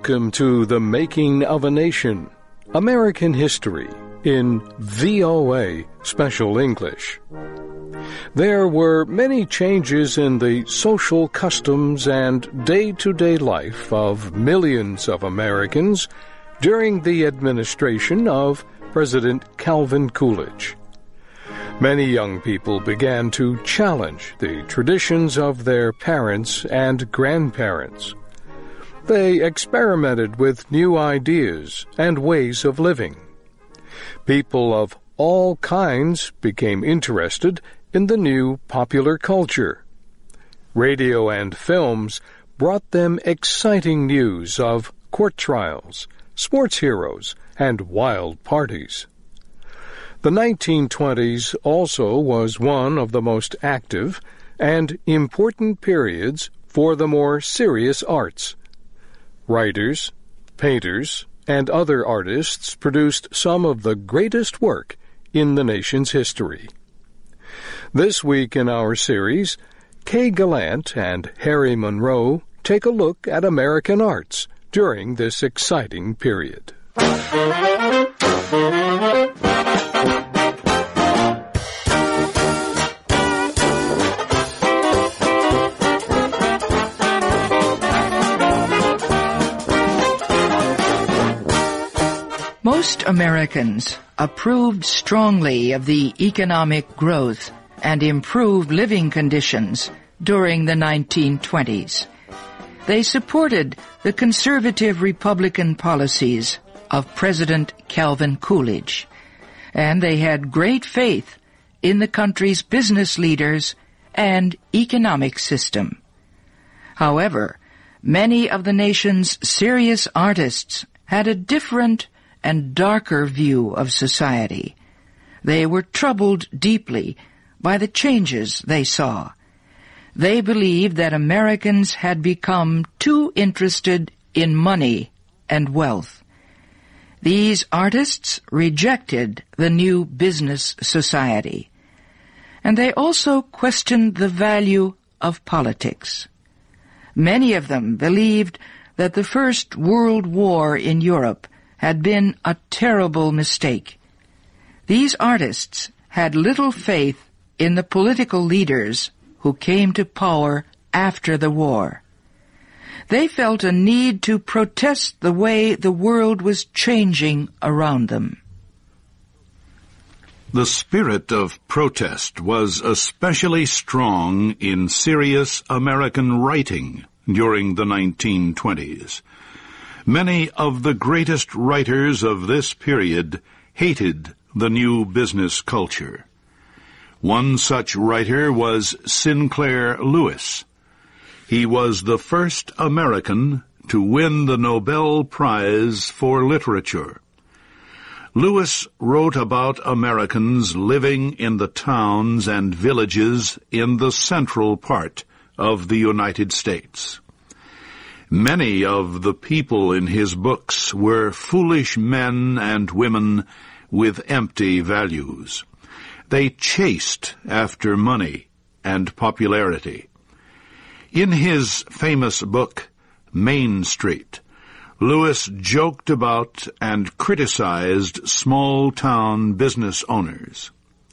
Welcome to The Making of a Nation, American History in VOA Special English. There were many changes in the social customs and day-to-day life of millions of Americans during the administration of President Calvin Coolidge. Many young people began to challenge the traditions of their parents and grandparents. They experimented with new ideas and ways of living. People of all kinds became interested in the new popular culture. Radio and films brought them exciting news of court trials, sports heroes, and wild parties. The 1920s also was one of the most active and important periods for the more serious arts. Writers, painters, and other artists produced some of the greatest work in the nation's history. This week in our series, Kay Gallant and Harry Monroe take a look at American arts during this exciting period. Most Americans approved strongly of the economic growth and improved living conditions during the 1920s. They supported the conservative Republican policies of President Calvin Coolidge, and they had great faith in the country's business leaders and economic system. However, many of the nation's serious artists had a different and darker view of society. They were troubled deeply by the changes they saw. They believed that Americans had become too interested in money and wealth. These artists rejected the new business society, and they also questioned the value of politics. Many of them believed that the First World War in Europe had been a terrible mistake. These artists had little faith in the political leaders who came to power after the war. They felt a need to protest the way the world was changing around them. The spirit of protest was especially strong in serious American writing during the 1920s. Many of the greatest writers of this period hated the new business culture. One such writer was Sinclair Lewis. He was the first American to win the Nobel Prize for Literature. Lewis wrote about Americans living in the towns and villages in the central part of the United States. Many of the people in his books were foolish men and women with empty values. They chased after money and popularity. In his famous book, Main Street, Lewis joked about and criticized small-town business owners.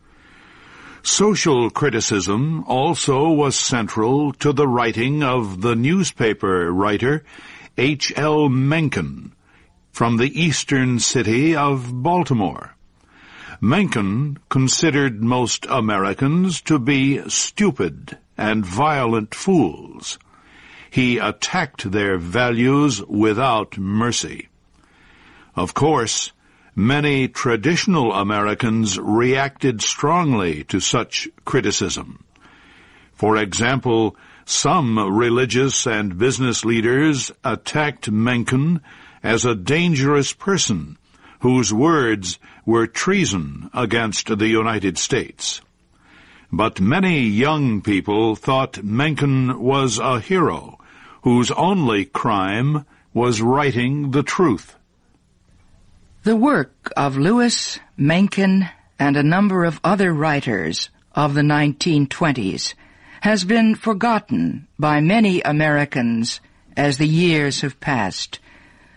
Social criticism also was central to the writing of the newspaper writer H.L. Mencken from the eastern city of Baltimore. Mencken considered most Americans to be stupid and violent fools. He attacked their values without mercy. Of course, many traditional Americans reacted strongly to such criticism. For example, some religious and business leaders attacked Mencken as a dangerous person whose words were treason against the United States. But many young people thought Mencken was a hero whose only crime was writing the truth. The work of Lewis, Mencken, and a number of other writers of the 1920s has been forgotten by many Americans as the years have passed.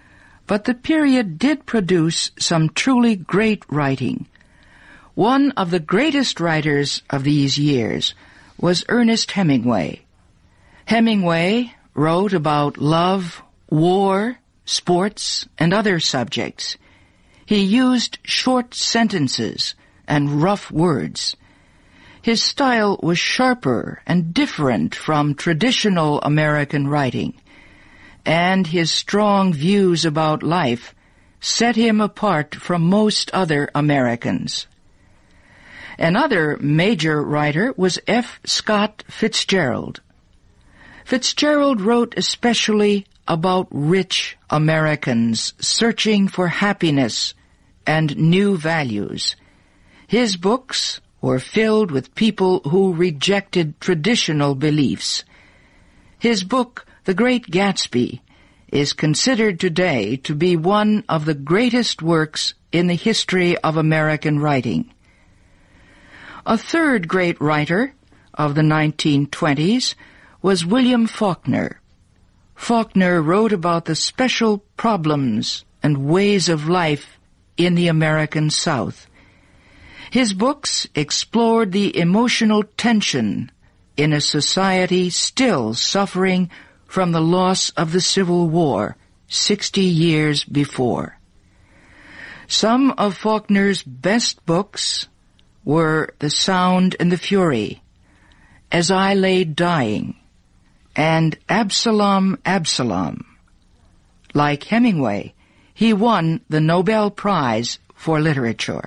but the period did produce some truly great writing. One of the greatest writers of these years was Ernest Hemingway. Hemingway wrote about love, war, sports, and other subjects. He used short sentences and rough words. His style was sharper and different from traditional American writing, and his strong views about life set him apart from most other Americans. Another major writer was F. Scott Fitzgerald. Fitzgerald wrote especially about rich Americans searching for happiness and new values. His books were filled with people who rejected traditional beliefs. His book, The Great Gatsby, is considered today to be one of the greatest works in the history of American writing. A third great writer of the 1920s was William Faulkner. Faulkner wrote about the special problems and ways of life in the American South. His books explored the emotional tension in a society still suffering from the loss of the Civil War 60 years before. Some of Faulkner's best books were The Sound and the Fury, As I Lay Dying, and Absalom, Absalom. Like Hemingway, he won the Nobel Prize for Literature.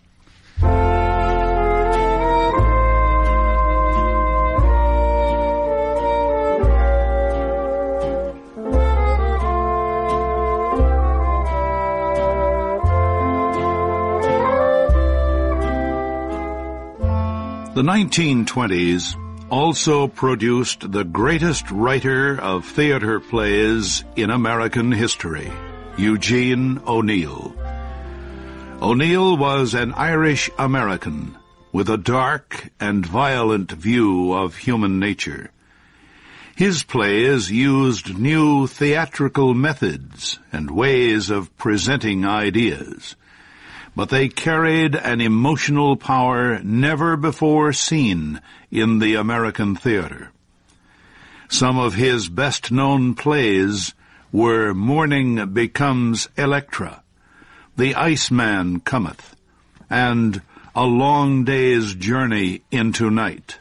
The 1920s also produced the greatest writer of theater plays in American history, Eugene O'Neill. O'Neill was an Irish-American with a dark and violent view of human nature. His plays used new theatrical methods and ways of presenting ideas, but they carried an emotional power never before seen in the American theater. Some of his best-known plays were Morning Becomes Electra, The Iceman Cometh, and A Long Day's Journey into Night.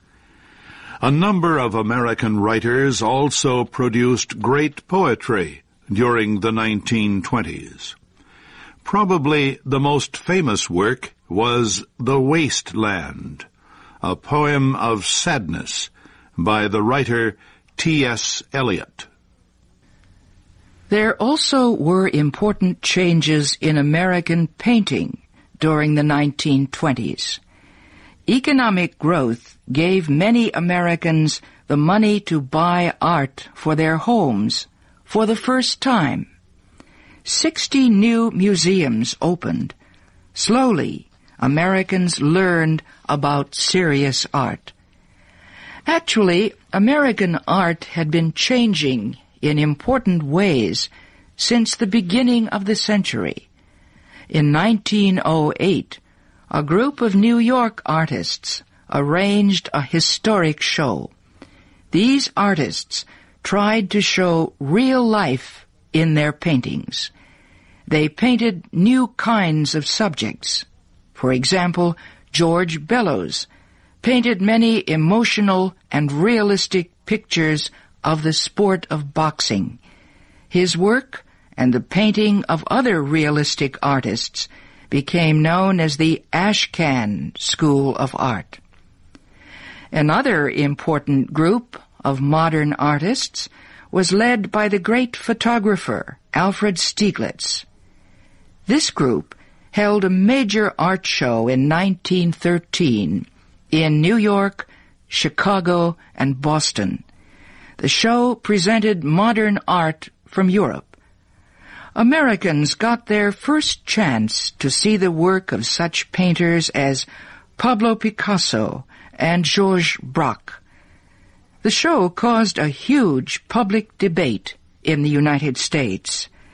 A number of American writers also produced great poetry during the 1920s. Probably the most famous work was The Waste Land, a poem of sadness by the writer T.S. Eliot. There also were important changes in American painting during the 1920s. Economic growth gave many Americans the money to buy art for their homes for the first time. 60 new museums opened. Slowly, Americans learned about serious art. Actually, American art had been changing in important ways since the beginning of the century. In 1908, a group of New York artists arranged a historic show. These artists tried to show real life in their paintings. They painted new kinds of subjects. For example, George Bellows painted many emotional and realistic pictures of the sport of boxing. His work and the painting of other realistic artists became known as the Ashcan School of Art. Another important group of modern artists was led by the great photographer Alfred Stieglitz. This group held a major art show in 1913 in New York, Chicago, and Boston. The show presented modern art from Europe. Americans got their first chance to see the work of such painters as Pablo Picasso and Georges Braque. The show caused a huge public debate in the United States.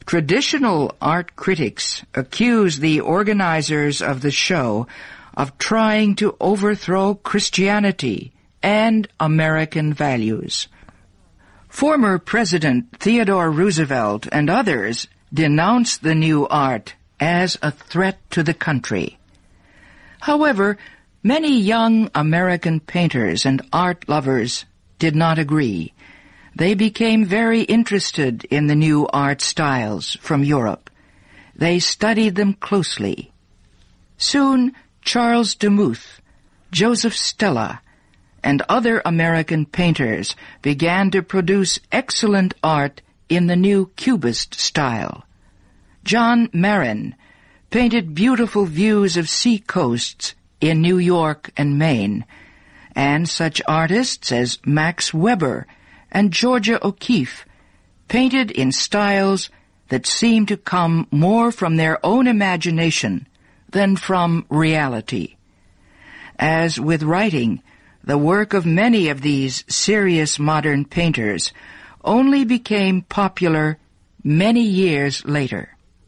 Traditional art critics accuse the organizers of the show of trying to overthrow Christianity and American values. Former President Theodore Roosevelt and others denounced the new art as a threat to the country. However, many young American painters and art lovers did not agree. They became very interested in the new art styles from Europe. They studied them closely. Soon, Charles Demuth, Joseph Stella, and other American painters began to produce excellent art in the new Cubist style. John Marin painted beautiful views of sea coasts in New York and Maine, and such artists as Max Weber and Georgia O'Keeffe painted in styles that seemed to come more from their own imagination than from reality. As with writing, the work of many of these serious modern painters only became popular many years later.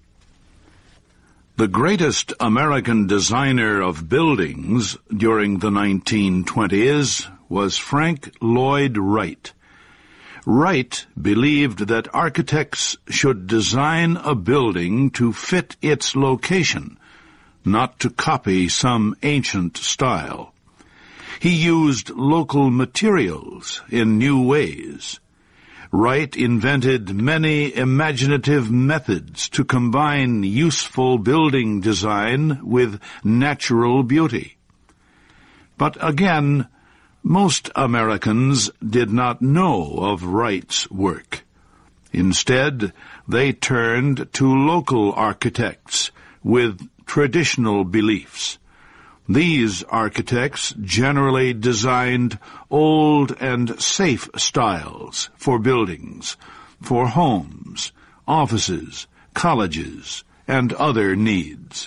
The greatest American designer of buildings during the 1920s was Frank Lloyd Wright. Wright believed that architects should design a building to fit its location, not to copy some ancient style. He used local materials in new ways. Wright invented many imaginative methods to combine useful building design with natural beauty. But again, most Americans did not know of Wright's work. Instead, they turned to local architects with traditional beliefs. These architects generally designed old and safe styles for buildings, for homes, offices, colleges, and other needs.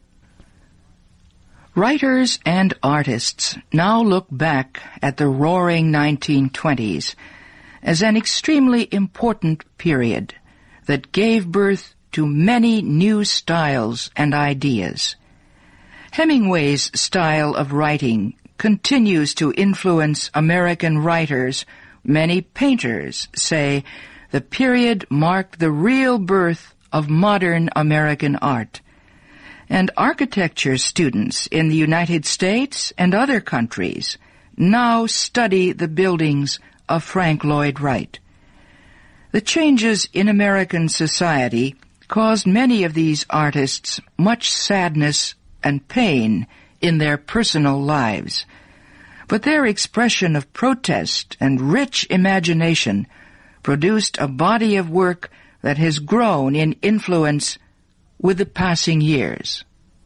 Writers and artists now look back at the roaring 1920s as an extremely important period that gave birth to many new styles and ideas. Hemingway's style of writing continues to influence American writers. Many painters say the period marked the real birth of modern American art. And architecture students in the United States and other countries now study the buildings of Frank Lloyd Wright. The changes in American society caused many of these artists much sadness and pain in their personal lives. But their expression of protest and rich imagination produced a body of work that has grown in influence with the passing years.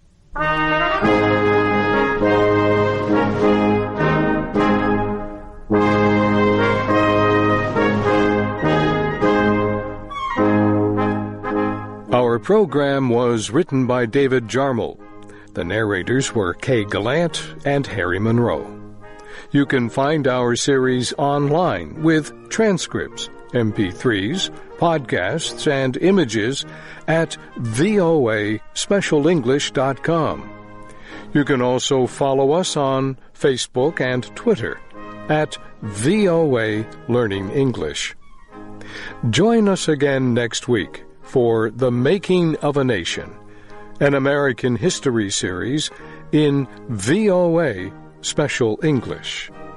Our program was written by David Jarmel. The narrators were Kay Gallant and Harry Monroe. You can find our series online with transcripts, MP3s, podcasts, and images at voaspecialenglish.com. You can also follow us on Facebook and Twitter at VOA Learning English. Join us again next week for The Making of a Nation, an American history series in VOA Special English.